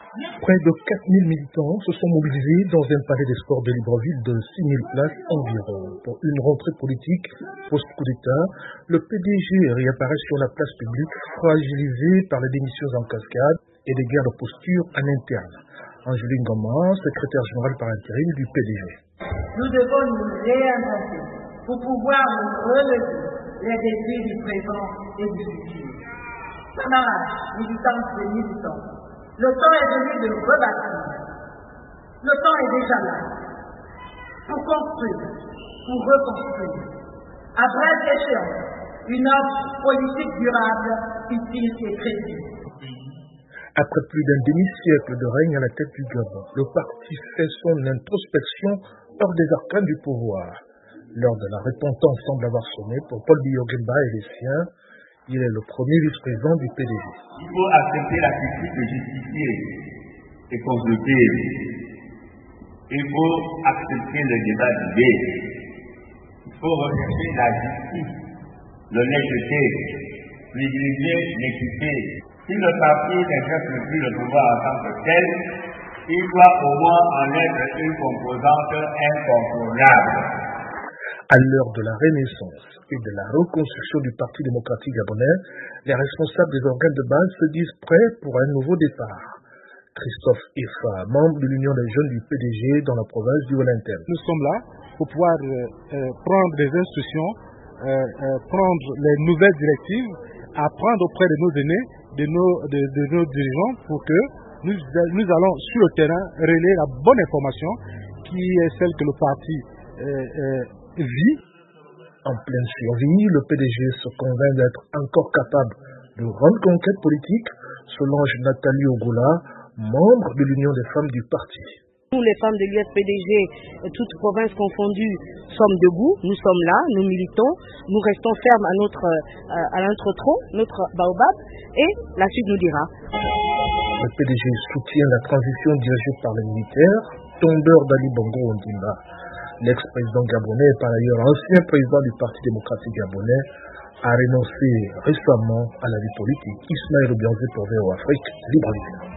Près de 4000 militants se sont mobilisés dans un palais des sports de Libreville de 6000 places environ. Pour une rentrée politique post-coup d'État, le PDG réapparaît sur la place publique fragilisé par les démissions en cascade et des guerres de posture en interne. Angeline Goma, secrétaire générale par intérim du PDG. Nous devons nous réinventer pour pouvoir nous relever les défis du présent et du futur. Camarades, militantes et militants, le temps est venu de rebâtir. Le temps est déjà là. Pour construire, pour reconstruire. À brève échéance, une offre politique durable, utile et crédible. Après plus d'un demi-siècle de règne à la tête du Gabon, le parti fait son introspection hors des arcanes du pouvoir. L'heure de la repentance semble avoir sonné pour Paul Biya Oguemba et les siens. Il est le premier vice-président du PDG. Il faut accepter la critique justifiée et constructive. Il faut accepter le débat d'idées. Il faut rechercher la justice, l'honnêteté, privilégier l'équité. Si le parti n'exerce plus le pouvoir en tant que tel, il doit au moins en être une composante incontournable. À l'heure de la renaissance et de la reconstruction du Parti démocratique gabonais, les responsables des organes de base se disent prêts pour un nouveau départ. Christophe Ifa, membre de l'Union des jeunes du PDG dans la province du Haut-Interne. Nous sommes là pour pouvoir prendre des instructions, prendre les nouvelles directives, apprendre auprès de nos aînés, de nos dirigeants, pour que nous allons sur le terrain relayer la bonne information qui est celle que le parti vit. En pleine survie, le PDG se convainc d'être encore capable de grandes conquêtes politiques, selon Nathalie Ogola, membre de l'Union des femmes du parti. Nous, les femmes de l'USPDG, toutes provinces confondues, sommes debout, nous sommes là, nous militons, nous restons fermes à notre tronc, notre baobab, et la suite nous dira. Le PDG soutient la transition dirigée par les militaires, tombeur d'Ali Bongo Ondimba. L'ex-président gabonais et par ailleurs ancien président du Parti démocratique gabonais a renoncé récemment à la vie politique. Ismaël Obianze pour VO Afrique, Libreville.